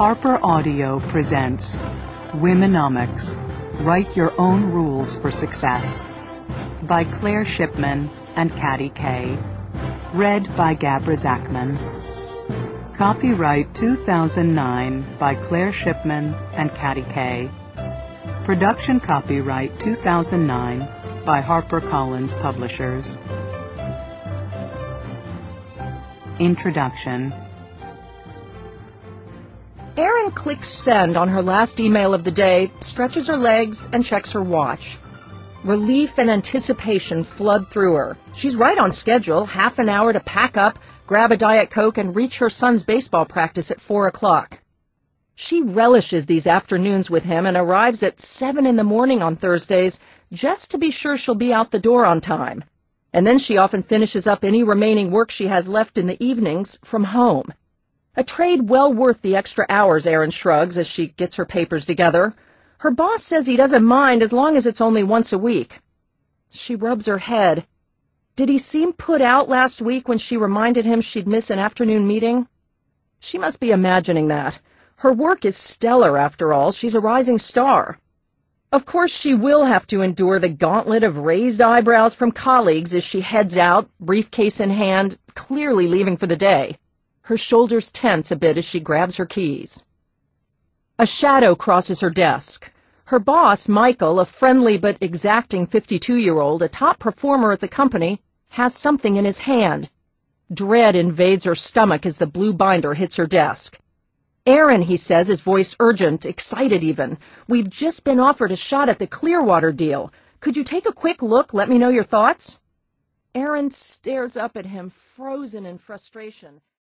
Harper Audio presents Womenomics, Write Your Own Rules for Success by Claire Shipman and Katty Kay. Read by Gabra Zachman. Copyright 2009 by Claire Shipman and Katty Kay. Production copyright 2009 by HarperCollins Publishers. Introduction. Erin clicks send on her last email of the day, stretches her legs, and checks her watch. Relief and anticipation flood through her. She's right on schedule, half an hour to pack up, grab a Diet Coke, and reach her son's baseball practice at 4 o'clock. She relishes these afternoons with him and arrives at 7 in the morning on Thursdays just to be sure she'll be out the door on time. And then she often finishes up any remaining work she has left in the evenings from home. A trade well worth the extra hours, Erin shrugs as she gets her papers together. Her boss says he doesn't mind as long as it's only once a week. She rubs her head. Did he seem put out last week when she reminded him she'd miss an afternoon meeting? She must be imagining that. Her work is stellar, after all. She's a rising star. Of course, she will have to endure the gauntlet of raised eyebrows from colleagues as she heads out, briefcase in hand, clearly leaving for the day. Her shoulders tense a bit as she grabs her keys. A shadow crosses her desk. Her boss, Michael, a friendly but exacting 52-year-old, a top performer at the company, has something in his hand. Dread invades her stomach as the blue binder hits her desk. "Erin," he says, his voice urgent, excited even. "We've just been offered a shot at the Clearwater deal. Could you take a quick look, let me know your thoughts?" Erin stares up at him, frozen in frustration.